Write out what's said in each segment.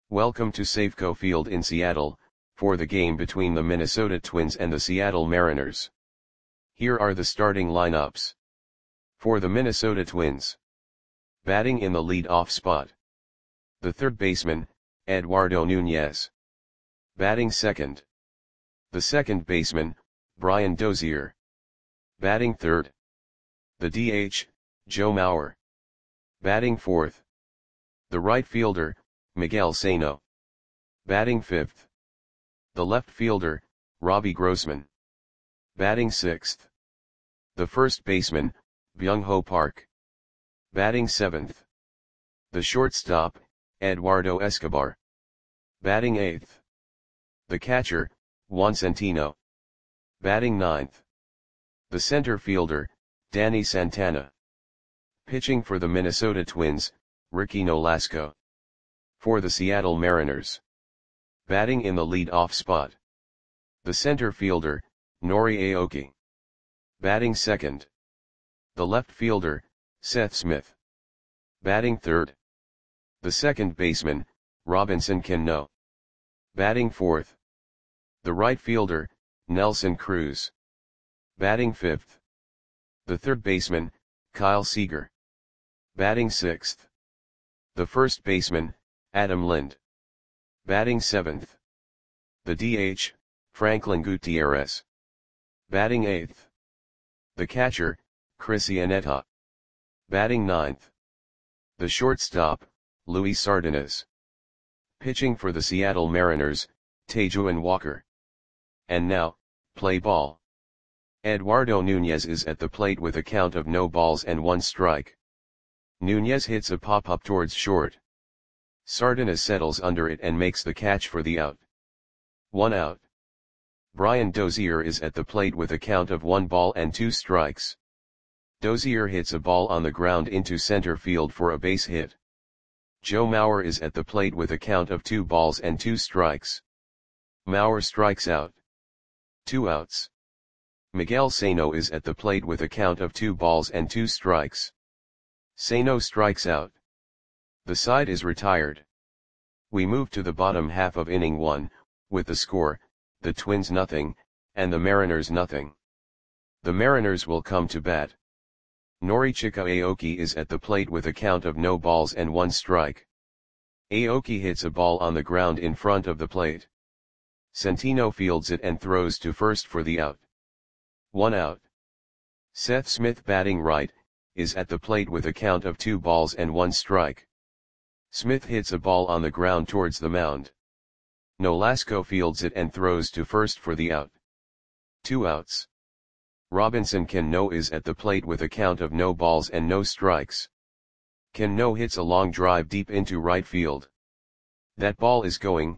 Welcome to Safeco Field in Seattle, for the game between the Minnesota Twins and the Seattle Mariners. Here are the starting lineups. For the Minnesota Twins. Batting in the lead-off spot. The third baseman, Eduardo Nunez. Batting second. The second baseman, Brian Dozier. Batting third. The DH, Joe Mauer. Batting fourth. The right fielder, Miguel Sano. Batting fifth. The left fielder, Robbie Grossman. Batting sixth. The first baseman, Byung-Ho Park. Batting seventh. The shortstop, Eduardo Escobar. Batting eighth. The catcher, Juan Centeno. Batting ninth. The center fielder, Danny Santana. Pitching for the Minnesota Twins, Ricky Nolasco. For the Seattle Mariners. Batting in the lead-off spot. The center fielder, Nori Aoki. Batting second. The left fielder, Seth Smith. Batting third. The second baseman, Robinson Cano. Batting fourth. The right fielder, Nelson Cruz. Batting fifth. The third baseman, Kyle Seager. Batting sixth. The first baseman, Adam Lind. Batting seventh. The DH, Franklin Gutierrez. Batting eighth. The catcher, Chris Iannetta. Batting ninth. The shortstop, Luis Sardinas. Pitching for the Seattle Mariners, Taijuan Walker. And now, play ball. Eduardo Nunez is at the plate with a count of no balls and 1 strike. Nunez hits a pop-up towards short. Sardinas settles under it and makes the catch for the out. 1 out. Brian Dozier is at the plate with a count of 1 ball and 2 strikes. Dozier hits a ball on the ground into center field for a base hit. Joe Mauer is at the plate with a count of 2 balls and 2 strikes. Mauer strikes out. 2 outs. Miguel Sano is at the plate with a count of 2 balls and 2 strikes. Sano strikes out. The side is retired. We move to the bottom half of inning 1, with the score, the Twins nothing, and the Mariners nothing. The Mariners will come to bat. Norichika Aoki is at the plate with a count of no balls and 1 strike. Aoki hits a ball on the ground in front of the plate. Centeno fields it and throws to first for the out. 1 out. Seth Smith, batting right, is at the plate with a count of 2 balls and 1 strike. Smith hits a ball on the ground towards the mound. Nolasco fields it and throws to first for the out. 2 outs. Robinson Cano is at the plate with a count of no balls and no strikes. Cano hits a long drive deep into right field. That ball is going,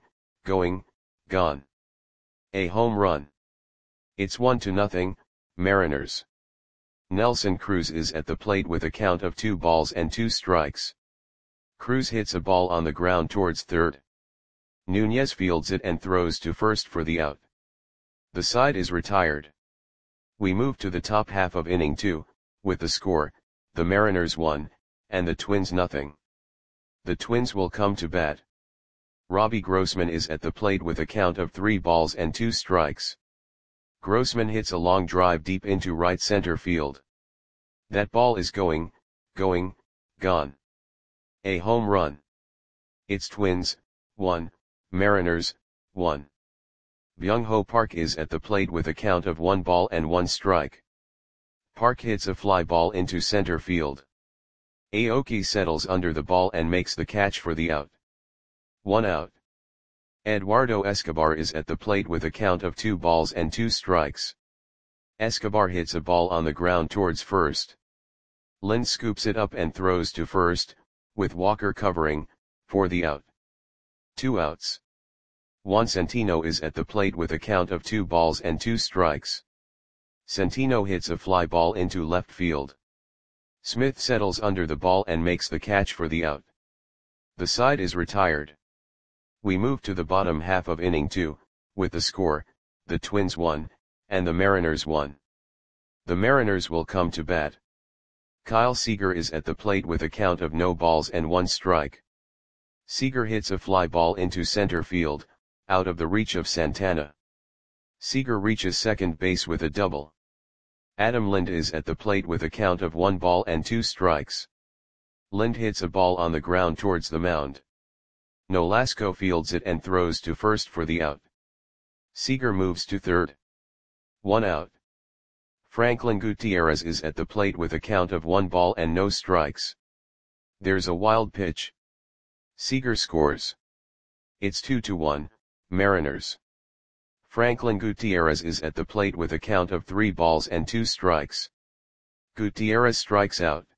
gone. A home run. It's 1-0, Mariners. Nelson Cruz is at the plate with a count of 2 balls and 2 strikes. Cruz hits a ball on the ground towards third. Nunez fields it and throws to first for the out. The side is retired. We move to the top half of inning 2, with the score, the Mariners 1, and the Twins nothing. The Twins will come to bat. Robbie Grossman is at the plate with a count of 3 balls and 2 strikes. Grossman hits a long drive deep into right center field. That ball is going, gone. A home run. It's Twins, 1, Mariners, 1. Byung-Ho Park is at the plate with a count of 1 ball and 1 strike. Park hits a fly ball into center field. Aoki settles under the ball and makes the catch for the out. 1 out. Eduardo Escobar is at the plate with a count of 2 balls and 2 strikes. Escobar hits a ball on the ground towards first. Lind scoops it up and throws to first, with Walker covering, for the out. 2 outs. Juan Centeno is at the plate with a count of 2 balls and 2 strikes. Centeno hits a fly ball into left field. Smith settles under the ball and makes the catch for the out. The side is retired. We move to the bottom half of inning 2, with the score, the Twins 1, and the Mariners 1. The Mariners will come to bat. Kyle Seager is at the plate with a count of no balls and 1 strike. Seager hits a fly ball into center field, out of the reach of Santana. Seager reaches second base with a double. Adam Lind is at the plate with a count of 1 ball and 2 strikes. Lind hits a ball on the ground towards the mound. Nolasco fields it and throws to first for the out. Seager moves to third. 1 out. Franklin Gutierrez is at the plate with a count of 1 ball and no strikes. There's a wild pitch. Seager scores. It's 2-1, Mariners. Franklin Gutierrez is at the plate with a count of 3 balls and 2 strikes. Gutierrez strikes out.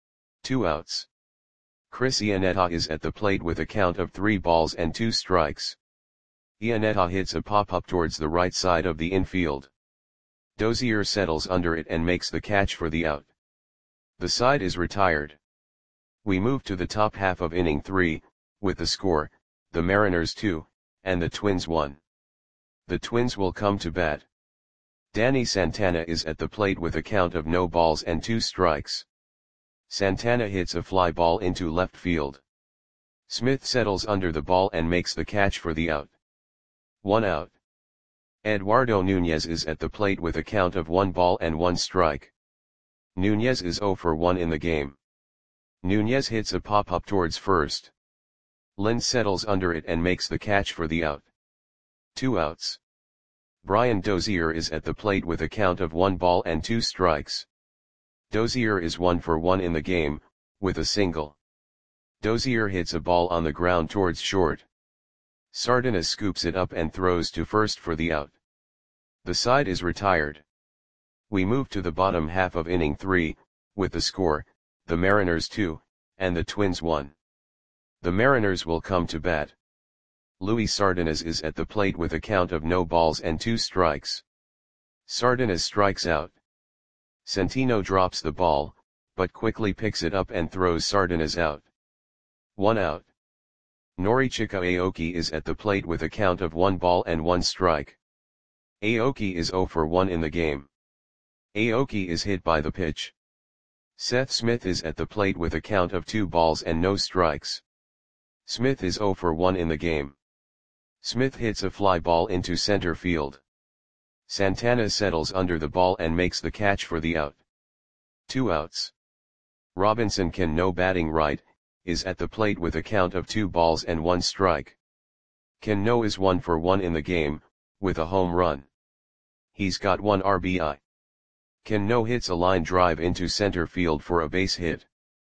2 outs. Chris Iannetta is at the plate with a count of 3 balls and 2 strikes. Iannetta hits a pop-up towards the right side of the infield. Dozier settles under it and makes the catch for the out. The side is retired. We move to the top half of inning 3, with the score, the Mariners 2, and the Twins 1. The Twins will come to bat. Danny Santana is at the plate with a count of no balls and 2 strikes. Santana hits a fly ball into left field. Smith settles under the ball and makes the catch for the out. 1 out. Eduardo Nunez is at the plate with a count of 1 ball and 1 strike. Nunez is 0 for 1 in the game. Nunez hits a pop-up towards first. Lind settles under it and makes the catch for the out. 2 outs. Brian Dozier is at the plate with a count of 1 ball and 2 strikes. Dozier is 1 for 1 in the game, with a single. Dozier hits a ball on the ground towards short. Sardinas scoops it up and throws to first for the out. The side is retired. We move to the bottom half of inning 3, with the score, the Mariners 2, and the Twins 1. The Mariners will come to bat. Luis Sardinas is at the plate with a count of no balls and 2 strikes. Sardinas strikes out. Centino drops the ball, but quickly picks it up and throws Sardinas out. 1 out. Norichika Aoki is at the plate with a count of 1 ball and 1 strike. Aoki is 0 for 1 in the game. Aoki is hit by the pitch. Seth Smith is at the plate with a count of 2 balls and no strikes. Smith is 0 for 1 in the game. Smith hits a fly ball into center field. Santana settles under the ball and makes the catch for the out. 2 outs. Robinson Cano, batting right, is at the plate with a count of 2 balls and 1 strike. Cano is 1 for 1 in the game, with a home run. He's got 1 RBI. Cano hits a line drive into center field for a base hit.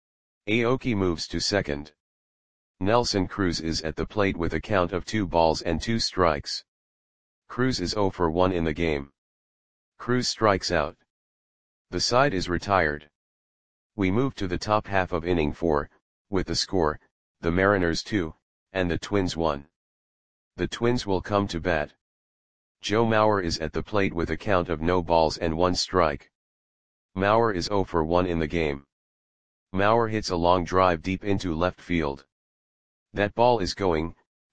Aoki moves to second. Nelson Cruz is at the plate with a count of 2 balls and 2 strikes. Cruz is 0 for 1 in the game. Cruz strikes out. The side is retired. We move to the top half of inning 4, with the score, the Mariners 2, and the Twins 1. The Twins will come to bat. Joe Mauer is at the plate with a count of no balls and 1 strike. Mauer is 0 for 1 in the game. Mauer hits a long drive deep into left field. That ball is going,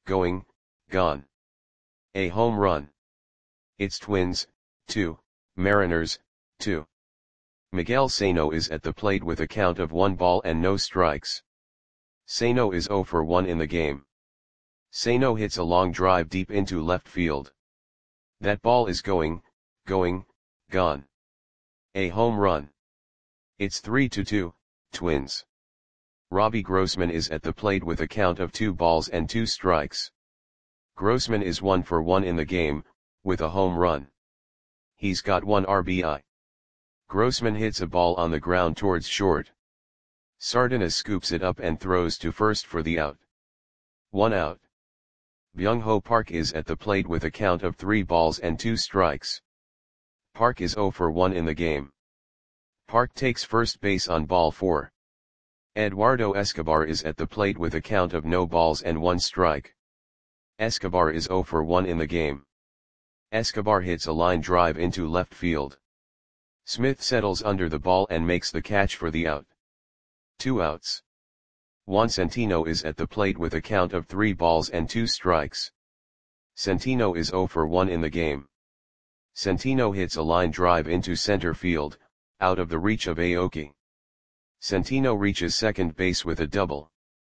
gone. A home run. It's Twins, 2, Mariners, 2. Miguel Sano is at the plate with a count of 1 ball and no strikes. Sano is 0 for 1 in the game. Sano hits a long drive deep into left field. That ball is going, gone. A home run. It's 3-2, Twins. Robbie Grossman is at the plate with a count of 2 balls and 2 strikes. Grossman is 1 for 1 in the game, with a home run. He's got 1 RBI. Grossman hits a ball on the ground towards short. Sardinas scoops it up and throws to first for the out. 1 out. Byung-Ho Park is at the plate with a count of 3 balls and 2 strikes. Park is 0 for 1 in the game. Park takes first base on ball 4. Eduardo Escobar is at the plate with a count of no balls and 1 strike. Escobar is 0 for 1 in the game. Escobar hits a line drive into left field. Smith settles under the ball and makes the catch for the out. 2 outs. Juan Centino is at the plate with a count of 3 balls and 2 strikes. Centino is 0 for 1 in the game. Centino hits a line drive into center field, out of the reach of Aoki. Centino reaches second base with a double.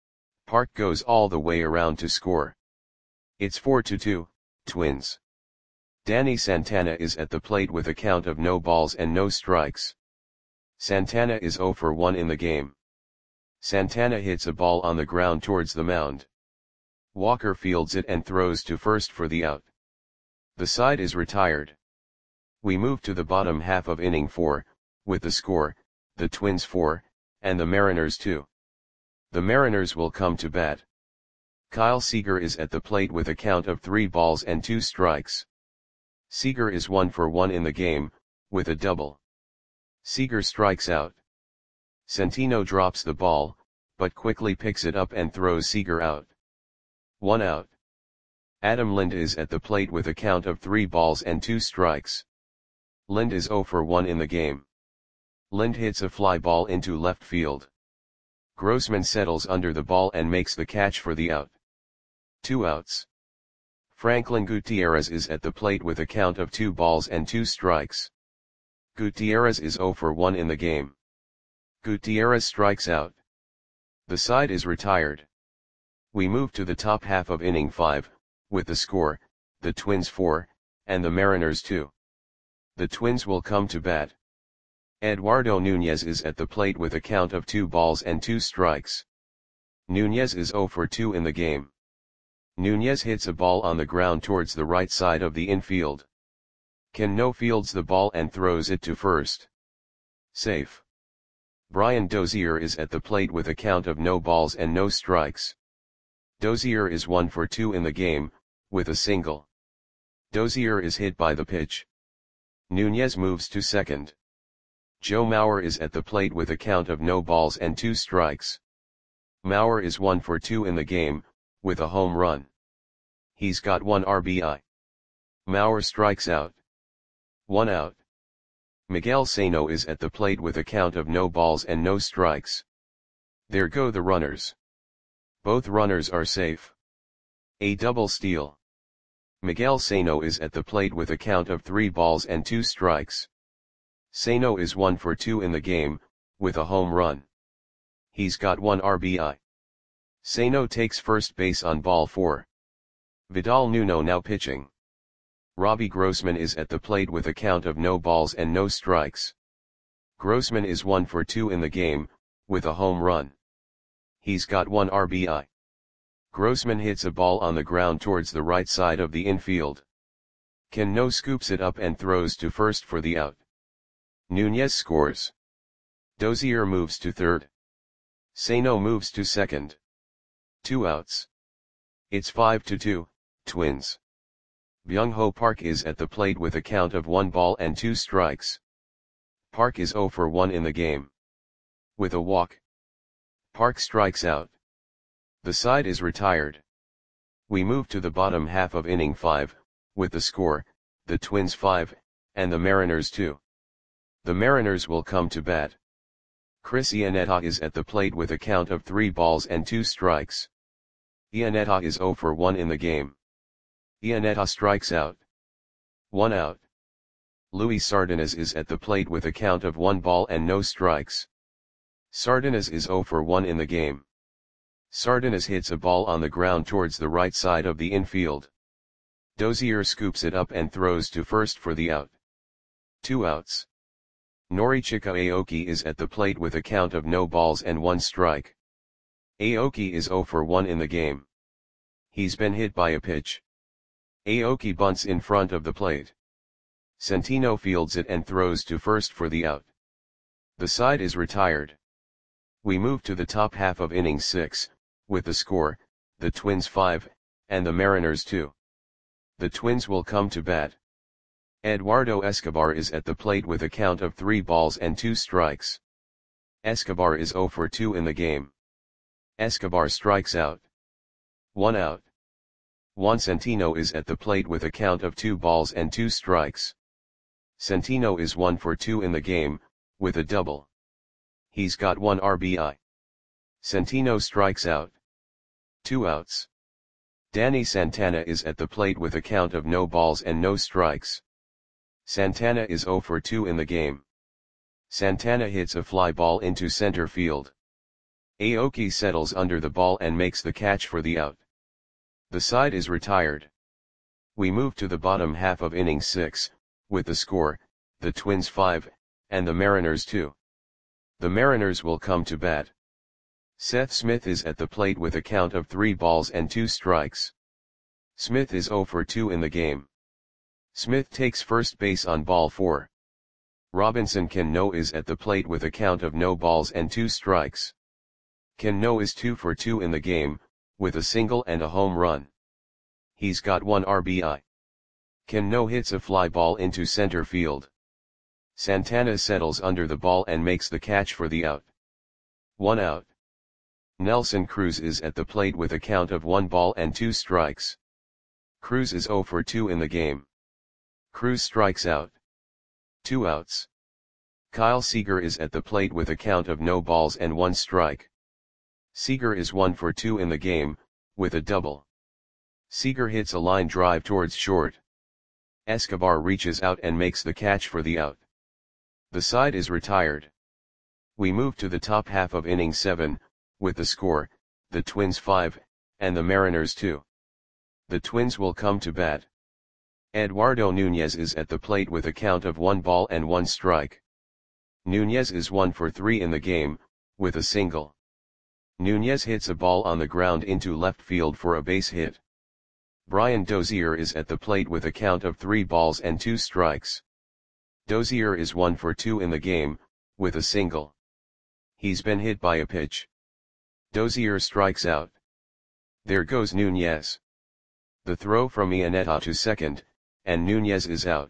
Park goes all the way around to score. It's 4-2, Twins. Danny Santana is at the plate with a count of no balls and no strikes. Santana is 0 for 1 in the game. Santana hits a ball on the ground towards the mound. Walker fields it and throws to first for the out. The side is retired. We move to the bottom half of inning 4, with the score, the Twins 4, and the Mariners 2. The Mariners will come to bat. Kyle Seager is at the plate with a count of 3 balls and 2 strikes. Seager is 1 for 1 in the game, with a double. Seager strikes out. Centeno drops the ball, but quickly picks it up and throws Seager out. 1 out. Adam Lind is at the plate with a count of 3 balls and 2 strikes. Lind is 0 for 1 in the game. Lind hits a fly ball into left field. Grossman settles under the ball and makes the catch for the out. 2 outs. Franklin Gutierrez is at the plate with a count of 2 balls and 2 strikes. Gutierrez is 0 for 1 in the game. Gutierrez strikes out. The side is retired. We move to the top half of inning 5, with the score, the Twins 4, and the Mariners 2. The Twins will come to bat. Eduardo Nunez is at the plate with a count of 2 balls and 2 strikes. Nunez is 0 for 2 in the game. Nunez hits a ball on the ground towards the right side of the infield. Cano fields the ball and throws it to first. Safe. Brian Dozier is at the plate with a count of no balls and no strikes. Dozier is 1 for 2 in the game, with a single. Dozier is hit by the pitch. Nunez moves to second. Joe Mauer is at the plate with a count of no balls and 2 strikes. Mauer is 1 for 2 in the game, with a home run. He's got 1 RBI. Mauer strikes out. 1 out. Miguel Sano is at the plate with a count of no balls and no strikes. There go the runners. Both runners are safe. A double steal. Miguel Sano is at the plate with a count of 3 balls and 2 strikes. Sano is 1 for 2 in the game, with a home run. He's got 1 RBI. Sano takes first base on ball 4. Vidal Nuno now pitching. Robbie Grossman is at the plate with a count of no balls and no strikes. Grossman is 1 for 2 in the game, with a home run. He's got 1 RBI. Grossman hits a ball on the ground towards the right side of the infield. Cano scoops it up and throws to first for the out. Nunez scores. Dozier moves to third. Sano moves to second. 2 outs. It's 5-2, Twins. Byung-ho Park is at the plate with a count of 1 ball and 2 strikes. Park is 0 for 1 in the game. With a walk. Park strikes out. The side is retired. We move to the bottom half of inning 5, with the score, the Twins 5, and the Mariners 2. The Mariners will come to bat. Chris Iannetta is at the plate with a count of 3 balls and 2 strikes. Iannetta is 0 for 1 in the game. Iannetta strikes out. 1 out. Luis Sardinas is at the plate with a count of 1 ball and no strikes. Sardinas is 0 for 1 in the game. Sardinas hits a ball on the ground towards the right side of the infield. Dozier scoops it up and throws to first for the out. 2 outs. Norichika Aoki is at the plate with a count of no balls and 1 strike. Aoki is 0 for 1 in the game. He's been hit by a pitch. Aoki bunts in front of the plate. Centeno fields it and throws to first for the out. The side is retired. We move to the top half of inning 6, with the score, the Twins 5, and the Mariners 2. The Twins will come to bat. Eduardo Escobar is at the plate with a count of 3 balls and 2 strikes. Escobar is 0 for 2 in the game. Escobar strikes out. 1 out. Juan Centeno is at the plate with a count of 2 balls and 2 strikes. Centeno is 1 for 2 in the game, with a double. He's got 1 RBI. Centeno strikes out. 2 outs. Danny Santana is at the plate with a count of no balls and no strikes. Santana is 0 for 2 in the game. Santana hits a fly ball into center field. Aoki settles under the ball and makes the catch for the out. The side is retired. We move to the bottom half of inning 6, with the score, the Twins 5, and the Mariners 2. The Mariners will come to bat. Seth Smith is at the plate with a count of 3 balls and 2 strikes. Smith is 0 for 2 in the game. Smith takes first base on ball 4. Robinson Cano is at the plate with a count of no balls and 2 strikes. Cano is 2 for 2 in the game, with a single and a home run. He's got 1 RBI. Cano hits a fly ball into center field. Santana settles under the ball and makes the catch for the out. 1 out. Nelson Cruz is at the plate with a count of 1 ball and 2 strikes. Cruz is 0 for 2 in the game. Cruz strikes out. 2 outs. Kyle Seager is at the plate with a count of no balls and 1 strike. Seager is 1 for 2 in the game, with a double. Seager hits a line drive towards short. Escobar reaches out and makes the catch for the out. The side is retired. We move to the top half of inning 7, with the score, the Twins 5, and the Mariners 2. The Twins will come to bat. Eduardo Nunez is at the plate with a count of 1 ball and 1 strike. Nunez is 1 for 3 in the game, with a single. Nunez hits a ball on the ground into left field for a base hit. Brian Dozier is at the plate with a count of 3 balls and 2 strikes. Dozier is 1 for 2 in the game, with a single. He's been hit by a pitch. Dozier strikes out. There goes Nunez. The throw from Iannetta to second, and Nunez is out.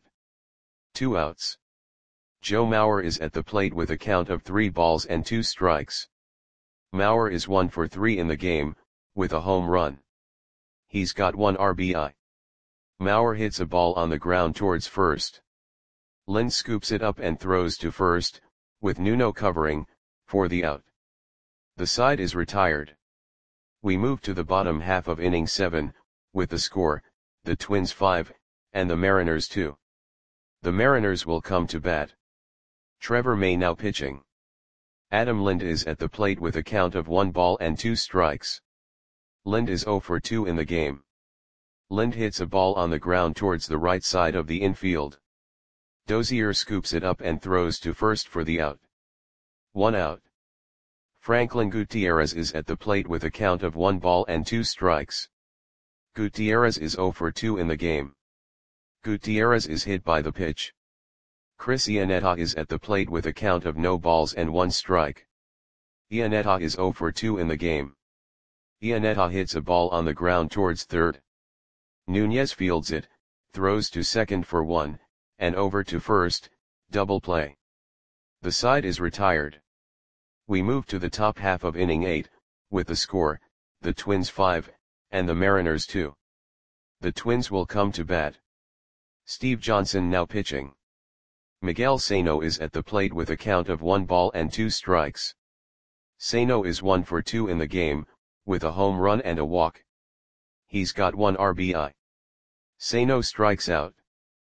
2 outs. Joe Mauer is at the plate with a count of 3 balls and 2 strikes. Mauer is 1 for 3 in the game, with a home run. He's got 1 RBI. Mauer hits a ball on the ground towards first. Lind scoops it up and throws to first, with Nuno covering, for the out. The side is retired. We move to the bottom half of inning 7, with the score, the Twins 5, and the Mariners 2. The Mariners will come to bat. Trevor May now pitching. Adam Lind is at the plate with a count of 1 ball and 2 strikes. Lind is 0 for 2 in the game. Lind hits a ball on the ground towards the right side of the infield. Dozier scoops it up and throws to first for the out. 1 out. Franklin Gutierrez is at the plate with a count of 1 ball and 2 strikes. Gutierrez is 0 for 2 in the game. Gutierrez is hit by the pitch. Chris Iannetta is at the plate with a count of no balls and 1 strike. Iannetta is 0 for 2 in the game. Iannetta hits a ball on the ground towards third. Nunez fields it, throws to second for 1, and over to first, double play. The side is retired. We move to the top half of inning 8, with the score, the Twins 5, and the Mariners 2. The Twins will come to bat. Steve Johnson now pitching. Miguel Sano is at the plate with a count of 1 ball and 2 strikes. Sano is 1 for 2 in the game, with a home run and a walk. He's got 1 RBI. Sano strikes out.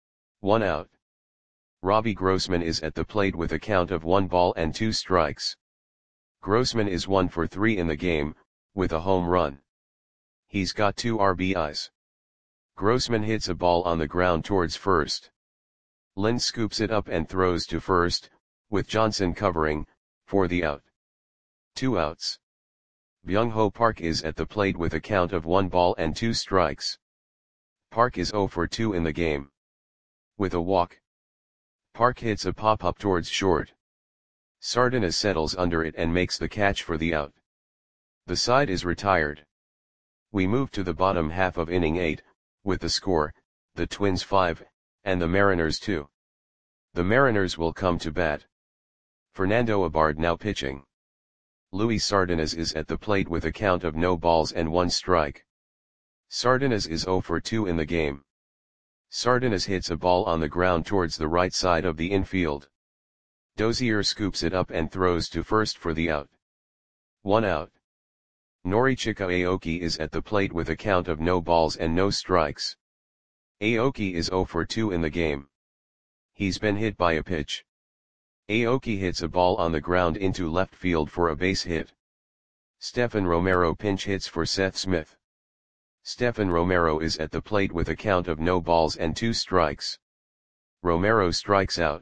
1 out. Robbie Grossman is at the plate with a count of 1 ball and 2 strikes. Grossman is 1 for 3 in the game, with a home run. He's got 2 RBIs. Grossman hits a ball on the ground towards first. Lind scoops it up and throws to first, with Johnson covering, for the out. 2 outs. Byung-ho Park is at the plate with a count of 1 ball and 2 strikes. Park is 0 for 2 in the game. With a walk. Park hits a pop-up towards short. Sardinas settles under it and makes the catch for the out. The side is retired. We move to the bottom half of inning 8, with the score, the Twins 5, and the Mariners 2. The Mariners will come to bat. Fernando Abard now pitching. Luis Sardinas is at the plate with a count of no balls and 1 strike. Sardinas is 0 for 2 in the game. Sardinas hits a ball on the ground towards the right side of the infield. Dozier scoops it up and throws to first for the out. 1 out. Norichika Aoki is at the plate with a count of no balls and no strikes. Aoki is 0 for 2 in the game. He's been hit by a pitch. Aoki hits a ball on the ground into left field for a base hit. Stephen Romero pinch hits for Seth Smith. Stephen Romero is at the plate with a count of no balls and 2 strikes. Romero strikes out.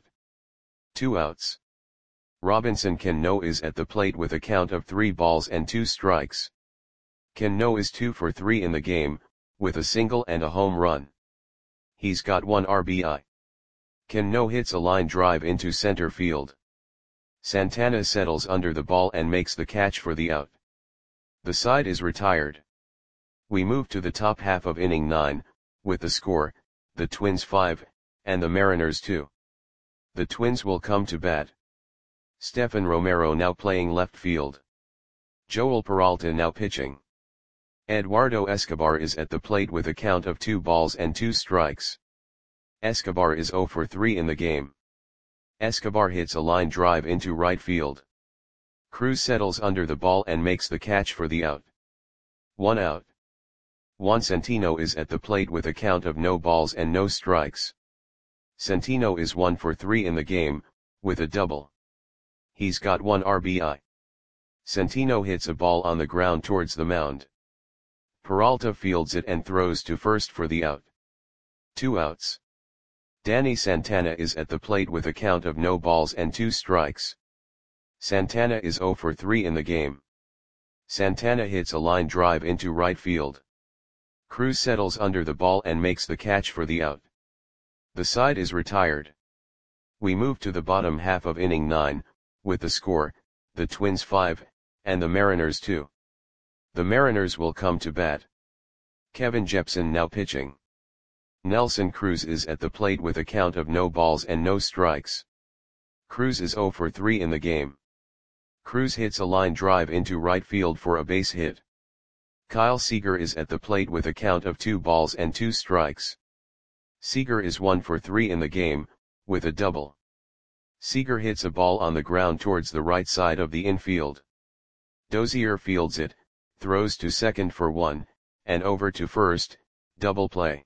2 outs. Robinson Cano is at the plate with a count of 3 balls and 2 strikes. Cano is 2 for 3 in the game, with a single and a home run. He's got 1 RBI. Cano hits a line drive into center field. Santana settles under the ball and makes the catch for the out. The side is retired. We move to the top half of inning 9, with the score, the Twins 5, and the Mariners 2. The Twins will come to bat. Stephen Romero now playing left field. Joel Peralta now pitching. Eduardo Escobar is at the plate with a count of 2 balls and 2 strikes. Escobar is 0 for 3 in the game. Escobar hits a line drive into right field. Cruz settles under the ball and makes the catch for the out. 1 out. Juan Centino is at the plate with a count of no balls and no strikes. Centino is 1 for 3 in the game, with a double. He's got 1 RBI. Centino hits a ball on the ground towards the mound. Peralta fields it and throws to first for the out. 2 outs. Danny Santana is at the plate with a count of no balls and 2 strikes. Santana is 0 for 3 in the game. Santana hits a line drive into right field. Cruz settles under the ball and makes the catch for the out. The side is retired. We move to the bottom half of inning 9, with the score, the Twins 5, and the Mariners 2. The Mariners will come to bat. Kevin Jepsen now pitching. Nelson Cruz is at the plate with a count of no balls and no strikes. Cruz is 0 for 3 in the game. Cruz hits a line drive into right field for a base hit. Kyle Seager is at the plate with a count of 2 balls and 2 strikes. Seager is 1 for 3 in the game, with a double. Seager hits a ball on the ground towards the right side of the infield. Dozier fields it, throws to second for 1, and over to first, double play.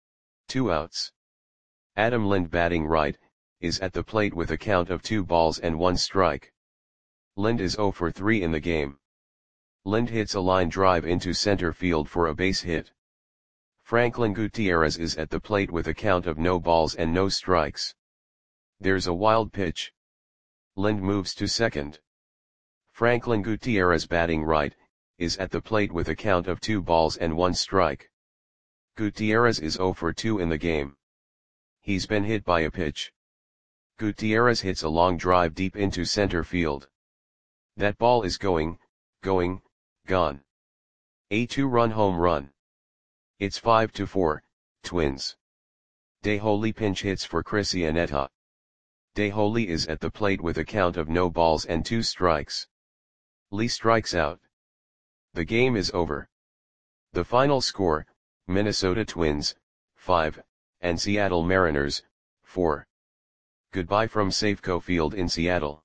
2 outs. Adam Lind batting right, is at the plate with a count of 2 balls and 1 strike. Lind is 0 for 3 in the game. Lind hits a line drive into center field for a base hit. Franklin Gutierrez is at the plate with a count of no balls and no strikes. There's a wild pitch. Lind moves to second. Franklin Gutierrez batting right, is at the plate with a count of 2 balls and 1 strike. Gutierrez is 0 for 2 in the game. He's been hit by a pitch. Gutierrez hits a long drive deep into center field. That ball is gone. A 2-run home run. It's 5-4, Twins. DeHoly pinch hits for Chris Iannetta. DeHoly is at the plate with a count of no balls and 2 strikes. Lee strikes out. The game is over. The final score, Minnesota Twins, 5, and Seattle Mariners, 4. Goodbye from Safeco Field in Seattle.